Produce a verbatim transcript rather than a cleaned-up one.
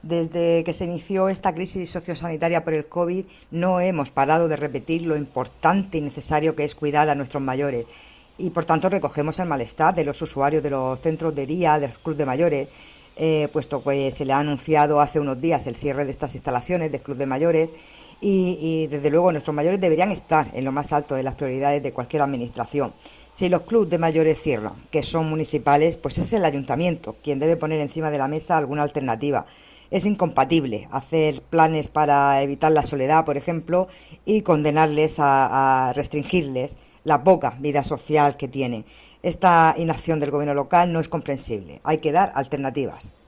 Desde que se inició esta crisis sociosanitaria por el COVID, no hemos parado de repetir lo importante y necesario que es cuidar a nuestros mayores. Y por tanto recogemos el malestar de los usuarios de los centros de día, de los clubes de mayores, eh, puesto que se le ha anunciado hace unos días el cierre de estas instalaciones del club de mayores y, y desde luego nuestros mayores deberían estar en lo más alto de las prioridades de cualquier administración. Si los clubes de mayores cierran, que son municipales, pues es el ayuntamiento quien debe poner encima de la mesa alguna alternativa. Es incompatible hacer planes para evitar la soledad, por ejemplo, y condenarles a, a restringirles la poca vida social que tiene. Esta inacción del gobierno local no es comprensible. Hay que dar alternativas.